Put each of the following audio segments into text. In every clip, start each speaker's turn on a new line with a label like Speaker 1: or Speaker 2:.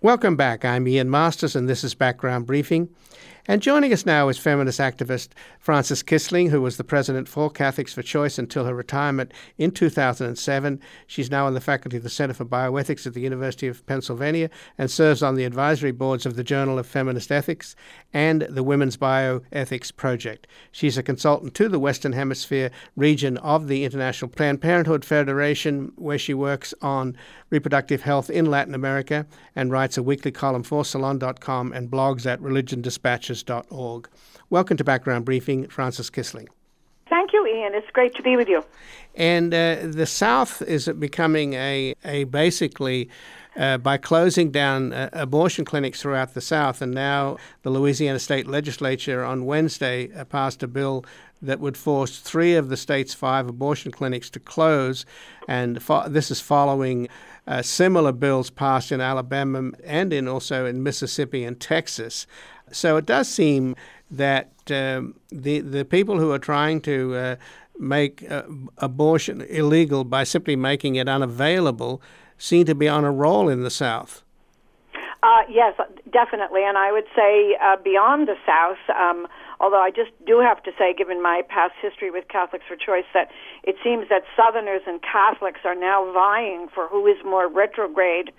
Speaker 1: Welcome back. I'm Ian Masters, and this is Background Briefing. And joining us now is feminist activist Frances Kissling, who was the president for Catholics for Choice until her retirement in 2007. She's now on the faculty of the Center for Bioethics at the University of Pennsylvania and serves on the advisory boards of the Journal of Feminist Ethics and the Women's Bioethics Project. She's a consultant to the Western Hemisphere region of the International Planned Parenthood Federation, where she works on reproductive health in Latin America and writes a weekly column for Salon.com and blogs at religion-dispatches.org. Welcome to Background Briefing, Frances Kissling.
Speaker 2: Thank you, Ian. It's great to be with you.
Speaker 1: And the South is becoming a basically by closing down abortion clinics throughout the South. And now the Louisiana State Legislature on Wednesday passed a bill that would force 3 of the state's 5 abortion clinics to close. And this is following similar bills passed in Alabama and also in Mississippi and Texas. So it does seem that the people who are trying to make abortion illegal by simply making it unavailable seem to be on a roll in the South.
Speaker 2: Yes, definitely. And I would say beyond the South, although I just do have to say, given my past history with Catholics for Choice, that it seems that Southerners and Catholics are now vying for who is more retrograde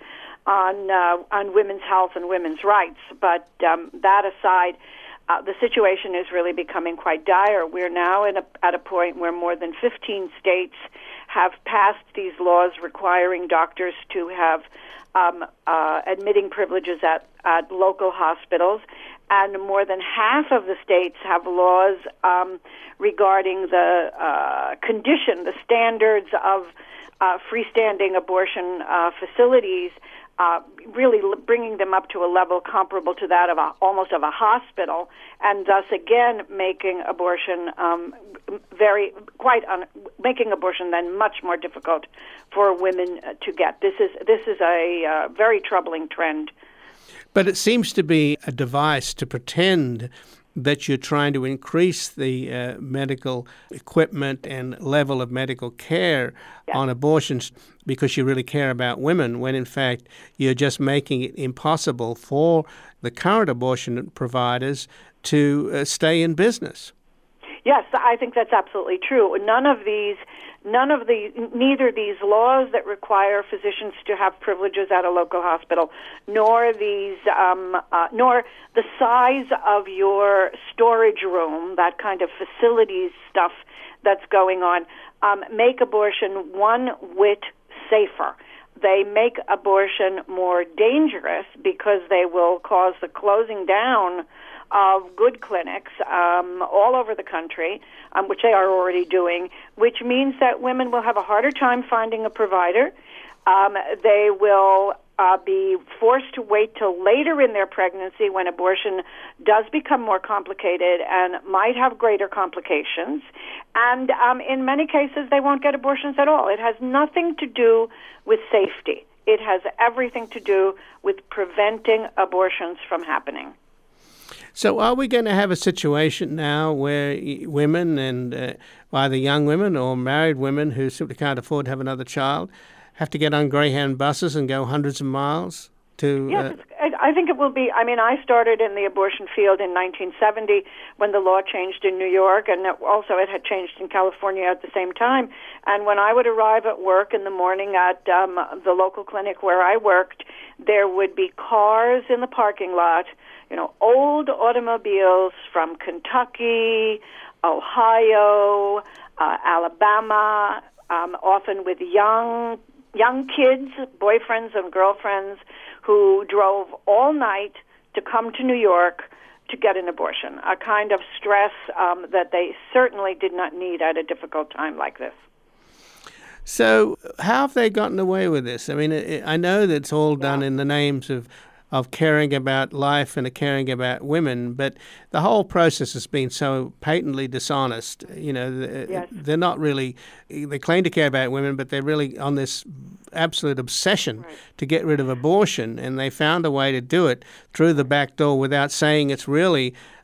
Speaker 2: on women's health and women's rights. But that aside, the situation is really becoming quite dire. We're now at a point where more than 15 states have passed these laws requiring doctors to have admitting privileges at local hospitals, and more than half of the states have laws regarding the the standards of freestanding abortion facilities, really bringing them up to a level comparable to that of almost a hospital, and thus again making abortion making abortion then much more difficult for women to get. This is a very troubling trend.
Speaker 1: But it seems to be a device to pretend that you're trying to increase the medical equipment and level of medical care on abortions because you really care about women, when in fact you're just making it impossible for the current abortion providers to stay in business.
Speaker 2: Yes, I think that's absolutely true. Neither these laws that require physicians to have privileges at a local hospital, nor the size of your storage room, that kind of facilities stuff that's going on, make abortion one whit safer. They make abortion more dangerous because they will cause the closing down of good clinics all over the country, which they are already doing, which means that women will have a harder time finding a provider. They will be forced to wait till later in their pregnancy when abortion does become more complicated and might have greater complications. And in many cases, they won't get abortions at all. It has nothing to do with safety. It has everything to do with preventing abortions from happening.
Speaker 1: So are we going to have a situation now where women, and either young women or married women who simply can't afford to have another child, have to get on Greyhound buses and go hundreds of miles to...
Speaker 2: Yes, I think it will be. I mean, I started in the abortion field in 1970 when the law changed in New York, and it had changed in California at the same time. And when I would arrive at work in the morning at the local clinic where I worked, there would be cars in the parking lot, old automobiles from Kentucky, Ohio, Alabama, often with young kids, boyfriends and girlfriends, who drove all night to come to New York to get an abortion, a kind of stress that they certainly did not need at a difficult time like this.
Speaker 1: So how have they gotten away with this? I mean, I know that it's all done in the names of caring about life and caring about women, but the whole process has been so patently dishonest. They're not really, they claim to care about women, but they're really on this absolute obsession to get rid of abortion, and they found a way to do it through the back door without saying it's really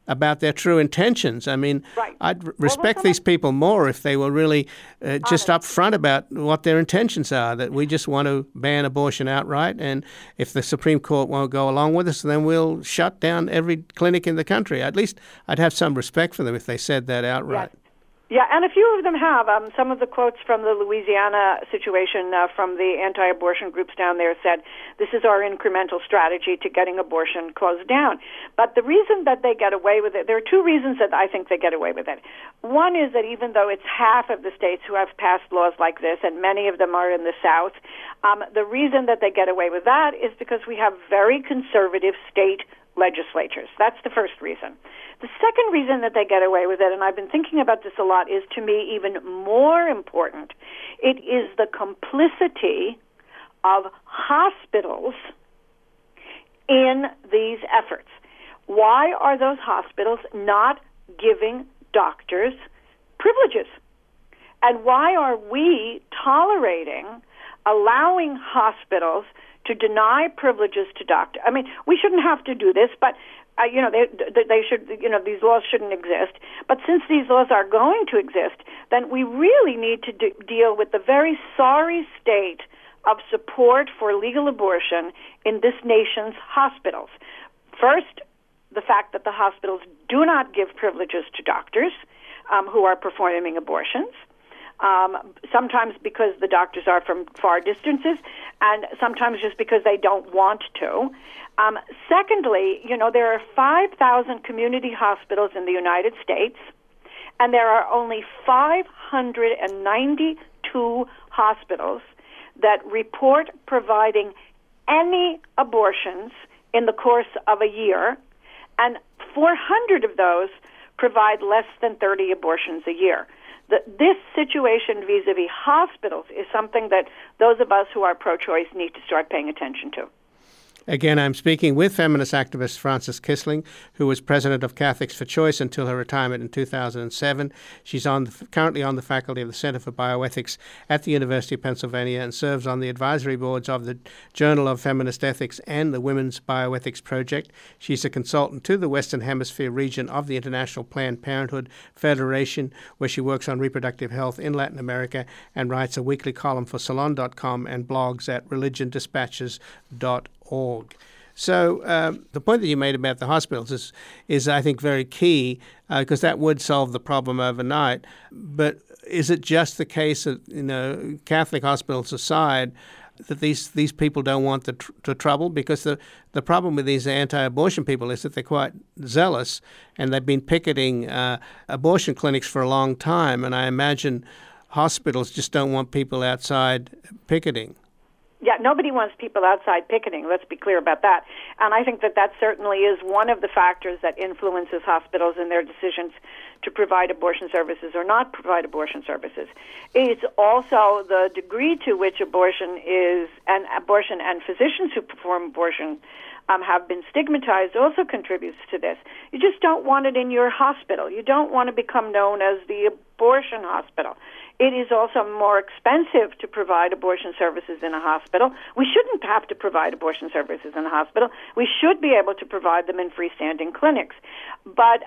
Speaker 1: about their true intentions. I mean,
Speaker 2: Right.
Speaker 1: I'd respect these people more if they were really just upfront about what their intentions are, that we just want to ban abortion outright, and if the Supreme Court won't go along with us, then we'll shut down every clinic in the country. At least I'd have some respect for them if they said that outright.
Speaker 2: Yes. Yeah, and a few of them have. Some of the quotes from the Louisiana situation from the anti-abortion groups down there said, this is our incremental strategy to getting abortion closed down. But the reason that they get away with it, there are two reasons that I think they get away with it. One is that even though it's half of the states who have passed laws like this, and many of them are in the South, the reason that they get away with that is because we have very conservative state legislatures. That's the first reason. The second reason that they get away with it, and I've been thinking about this a lot, is to me even more important. It is the complicity of hospitals in these efforts. Why are those hospitals not giving doctors privileges? And why are we tolerating allowing hospitals to deny privileges to doctors? I mean, we shouldn't have to do this, but they should. These laws shouldn't exist. But since these laws are going to exist, then we really need to deal with the very sorry state of support for legal abortion in this nation's hospitals. First, the fact that the hospitals do not give privileges to doctors who are performing abortions. Sometimes because the doctors are from far distances, and sometimes just because they don't want to. Secondly, there are 5,000 community hospitals in the United States, and there are only 592 hospitals that report providing any abortions in the course of a year, and 400 of those provide less than 30 abortions a year. This situation vis-a-vis hospitals is something that those of us who are pro-choice need to start paying attention to.
Speaker 1: Again, I'm speaking with feminist activist Frances Kissling, who was president of Catholics for Choice until her retirement in 2007. She's currently on the faculty of the Center for Bioethics at the University of Pennsylvania and serves on the advisory boards of the Journal of Feminist Ethics and the Women's Bioethics Project. She's a consultant to the Western Hemisphere region of the International Planned Parenthood Federation, where she works on reproductive health in Latin America and writes a weekly column for Salon.com and blogs at religiondispatches.org. So the point that you made about the hospitals is I think, very key because that would solve the problem overnight. But is it just the case that, Catholic hospitals aside, that these people don't want the trouble? Because the problem with these anti-abortion people is that they're quite zealous, and they've been picketing abortion clinics for a long time. And I imagine hospitals just don't want people outside picketing.
Speaker 2: Yeah, nobody wants people outside picketing. Let's be clear about that. And I think that certainly is one of the factors that influences hospitals in their decisions to provide abortion services or not provide abortion services. It's also the degree to which abortion and physicians who perform abortion have been stigmatized also contributes to this. You just don't want it in your hospital. You don't want to become known as the abortion hospital. It is also more expensive to provide abortion services in a hospital. We shouldn't have to provide abortion services in a hospital. We should be able to provide them in freestanding clinics. But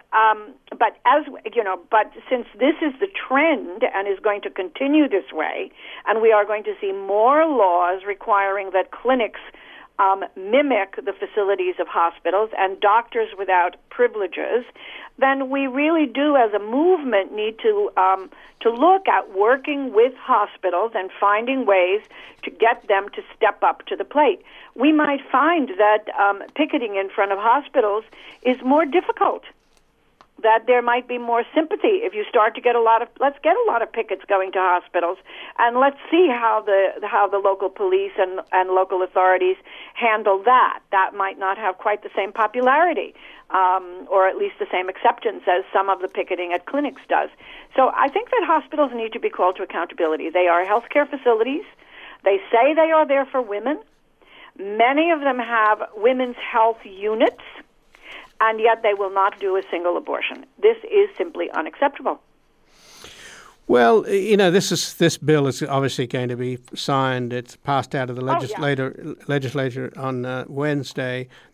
Speaker 2: since this is the trend and is going to continue this way, and we are going to see more laws requiring that clinics mimic the facilities of hospitals and doctors without privileges, then we really do, as a movement, need to look at working with hospitals and finding ways to get them to step up to the plate. We might find that picketing in front of hospitals is more difficult, that there might be more sympathy if you start to get let's get a lot of pickets going to hospitals, and let's see how the local police and local authorities handle that. That might not have quite the same popularity, or at least the same acceptance as some of the picketing at clinics does. So I think that hospitals need to be called to accountability. They are healthcare facilities. They say they are there for women. Many of them have women's health units, and yet they will not do a single abortion. This is simply unacceptable.
Speaker 1: Well, this bill is obviously going to be signed. It's passed out of the legislature on Wednesday,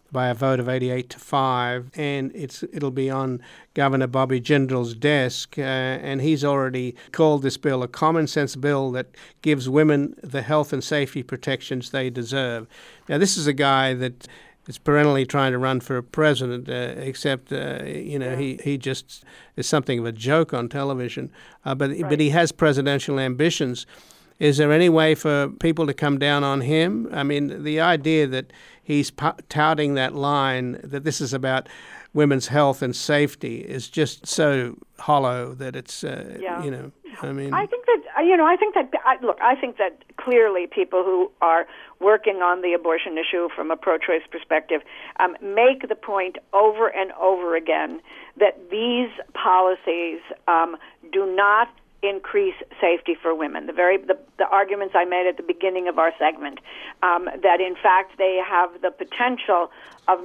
Speaker 1: by a vote of 88-5, and it'll be on Governor Bobby Jindal's desk, and he's already called this bill a common sense bill that gives women the health and safety protections they deserve. Now, this is a guy that is perennially trying to run for president, except, he just is something of a joke on television, but he has presidential ambitions. Is there any way for people to come down on him? I mean, the idea that he's touting that line, that this is about women's health and safety, is just so hollow that it's, I mean...
Speaker 2: I think that clearly people who are working on the abortion issue from a pro-choice perspective make the point over and over again that these policies do not increase safety for women. The arguments I made at the beginning of our segment, that in fact they have the potential of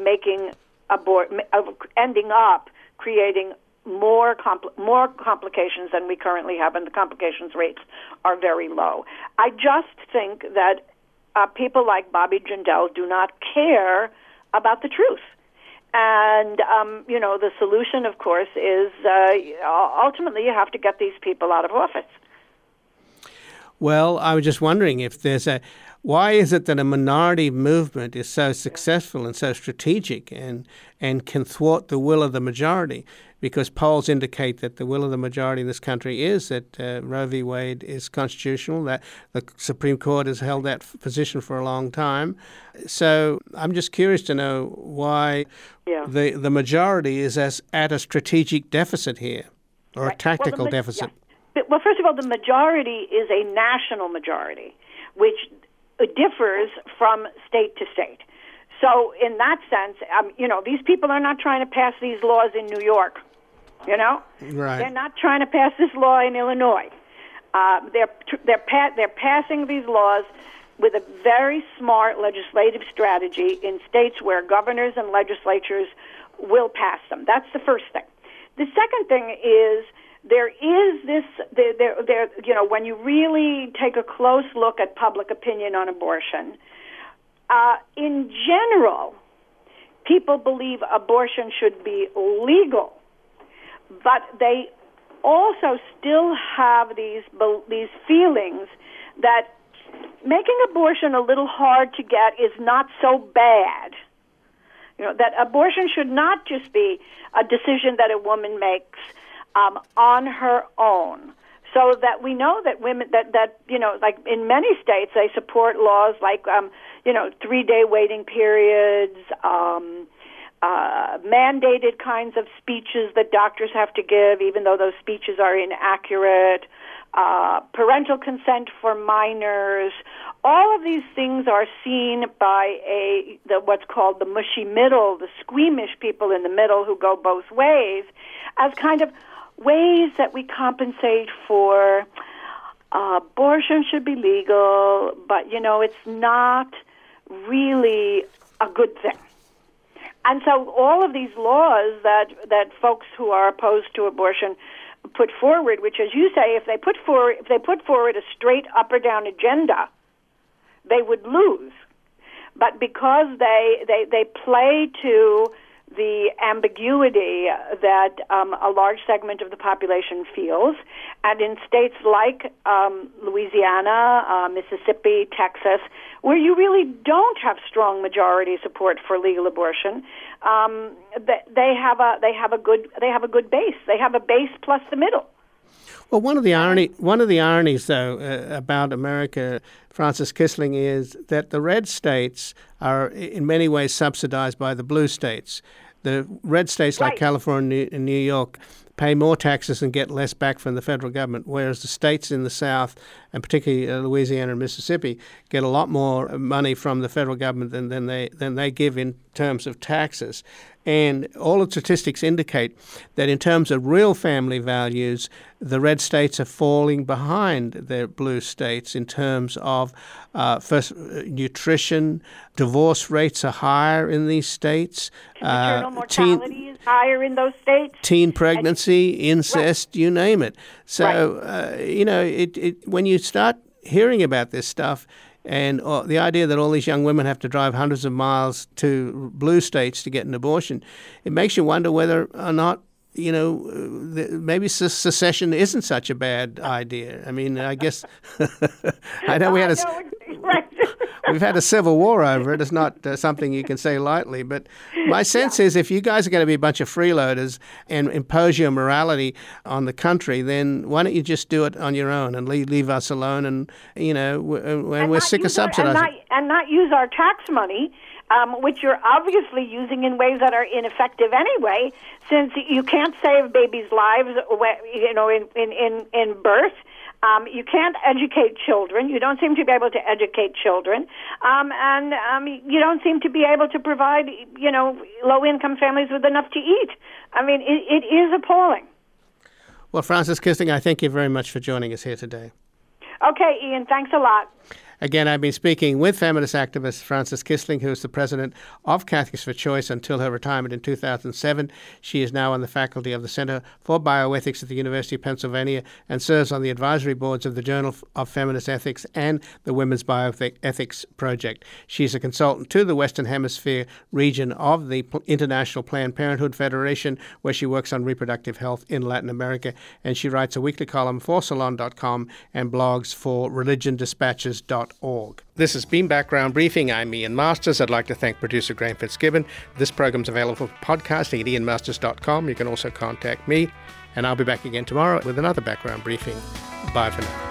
Speaker 2: ending up creating more complications than we currently have, and the complications rates are very low. I just think that people like Bobby Jindal do not care about the truth. And, the solution, of course, is ultimately you have to get these people out of office.
Speaker 1: Well, I was just wondering if why is it that a minority movement is so successful and so strategic and can thwart the will of the majority? Because polls indicate that the will of the majority in this country is that Roe v. Wade is constitutional, that the Supreme Court has held that position for a long time. So I'm just curious to know why the majority is at a strategic deficit here, or a tactical deficit.
Speaker 2: Yeah. Well, first of all, the majority is a national majority, which differs from state to state. So in that sense, these people are not trying to pass these laws in New York.
Speaker 1: Right.
Speaker 2: They're not trying to pass this law in Illinois. They're passing these laws with a very smart legislative strategy in states where governors and legislatures will pass them. That's the first thing. The second thing is there is this. When you really take a close look at public opinion on abortion, in general, people believe abortion should be legal. But they also still have these feelings that making abortion a little hard to get is not so bad. That abortion should not just be a decision that a woman makes on her own. So that we know that women, like in many states, they support laws like, 3-day waiting periods, mandated kinds of speeches that doctors have to give, even though those speeches are inaccurate, parental consent for minors. All of these things are seen by what's called the mushy middle, the squeamish people in the middle who go both ways, as kind of ways that we compensate for abortion should be legal, but, it's not really a good thing. And so all of these laws that folks who are opposed to abortion put forward, which, as you say, if they put forward a straight up or down agenda, they would lose. But because they play to the ambiguity that a large segment of the population feels, and in states like Louisiana, Mississippi, Texas, where you really don't have strong majority support for legal abortion, they have a good base. They have a base plus the middle.
Speaker 1: Well, one of the ironies, though, about America, Frances Kissling, is that the red states are in many ways subsidized by the blue states. The red states like California and New York pay more taxes and get less back from the federal government, whereas the states in the South, and particularly Louisiana and Mississippi, get a lot more money from the federal government than they give in terms of taxes. And all the statistics indicate that in terms of real family values, the red states are falling behind the blue states in terms of nutrition. Divorce rates are higher in these states.
Speaker 2: Maternal mortality is higher in those states.
Speaker 1: Teen pregnancy, incest, you name it. So, when you start hearing about this stuff, And the idea that all these young women have to drive hundreds of miles to blue states to get an abortion, it makes you wonder whether or not, maybe secession isn't such a bad idea. I mean, I guess I know we've had a civil war over it. It's not something you can say lightly. But my sense is if you guys are going to be a bunch of freeloaders and impose your morality on the country, then why don't you just do it on your own and leave us alone? And, when we're sick of subsidizing.
Speaker 2: And not use our tax money, which you're obviously using in ways that are ineffective anyway, since you can't save babies' lives, in birth. You can't educate children. You don't seem to be able to educate children, and you don't seem to be able to provide, low-income families with enough to eat. I mean, it is appalling.
Speaker 1: Well, Frances Kissling, I thank you very much for joining us here today.
Speaker 2: Okay, Ian, thanks a lot.
Speaker 1: Again, I've been speaking with feminist activist Frances Kissling, who is the president of Catholics for Choice until her retirement in 2007. She is now on the faculty of the Center for Bioethics at the University of Pennsylvania and serves on the advisory boards of the Journal of Feminist Ethics and the Women's Bioethics Project. She's a consultant to the Western Hemisphere region of the International Planned Parenthood Federation, where she works on reproductive health in Latin America, and she writes a weekly column for Salon.com and blogs for ReligionDispatches.org. This has been Background Briefing. I'm Ian Masters. I'd like to thank producer Graham Fitzgibbon. This program's available for podcasting at ianmasters.com. You can also contact me, and I'll be back again tomorrow with another Background Briefing. Bye for now.